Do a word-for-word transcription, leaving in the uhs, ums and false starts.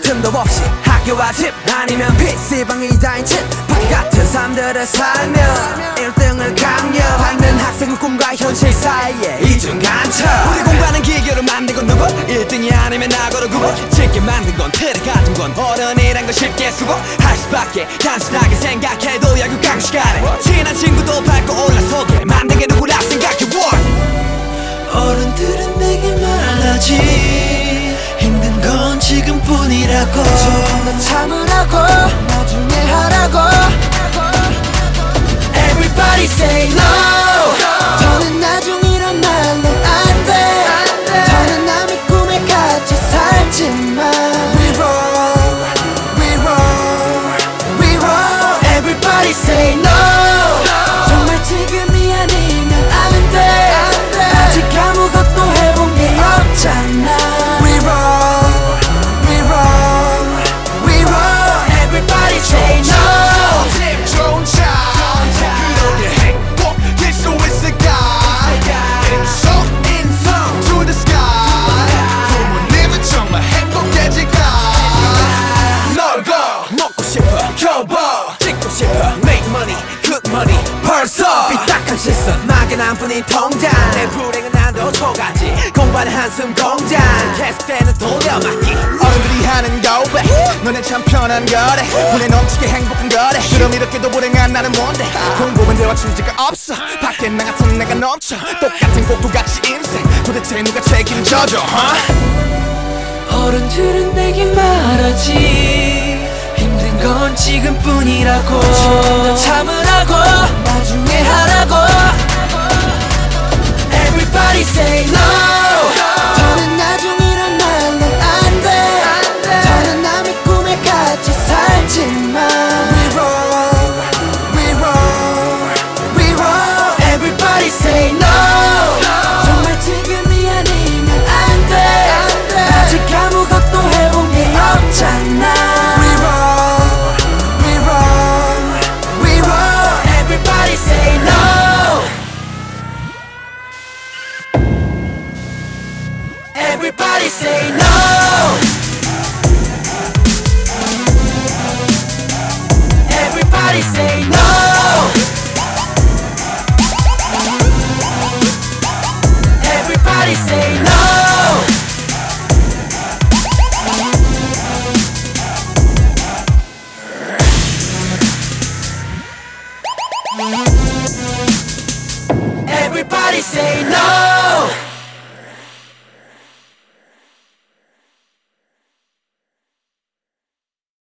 틈도 없이 학교와 집 아니면 피시방이 다인 집 바퀴 같은 삶들을 살며 일 등을 강요하는 학생의 꿈과 현실 사이에 이중간첩. 우리 공부하는 기교를 만든 건 누구? 일 등이 아니면 나고로 구분. 쉽게 만든 건 틀에 가둔 건 어른이란 걸 쉽게 수고할 수밖에. 단순하게 생각해도 야구 강시간에 친한 친구도 밟고 올라서게 만든 게 누구라 생각해. 어른들은 내게 말하지 힘든 건 지금뿐이라고. 조금 더 참으라고 나중에 하라고. Everybody say no. 더는 나중이란 말로 안돼. 더는 남의 꿈에 갇혀 살지만 We roll, we roll, we roll. Everybody say no. 정말 지금이 아니면 안돼. 아직 아무것도 해본 게 없잖아. We roll, we roll, we roll. Everybody say no. 기분 좋은 차 그러게 행복할 수 있을까. 인성 인성 to the sky. 부모님은 정말 행복해질까. 놀고 먹고 싶어 겨워 찍고 싶어 make money good money 벌써 삐딱한 시선 막연한 뿐인 통장. 내 불행은 난도 초가지 공부하는 한숨 공장. 계속되는 돌려막기 어른들이 하는 고백 너네 참 편한 거래. 분에 넘치게 행복한 거래. 그럼 이렇게도 불행한 나는 뭔데. 공부는 대화 취지가 없어. 밖에 나 같은 내가 넘쳐. 똑같은 꼭두같이 인생 도대체 누가 책임져줘 huh? 어른들은 내게 말하지 힘든 건 지금뿐이라고. 조금 더 참으라고 나중에 하라고. Everybody say no. 더는 나중이란 말로 안돼. 더는 남의 꿈에 갇혀 살지만 We roll, we roll, we roll. Everybody say no. 정말 지금이 아니면 안돼. 아직 아무것도 해본 게 없잖아. We roll, we roll, we roll. Everybody say no. Everybody say no. Everybody say no. Everybody say no. Everybody say no.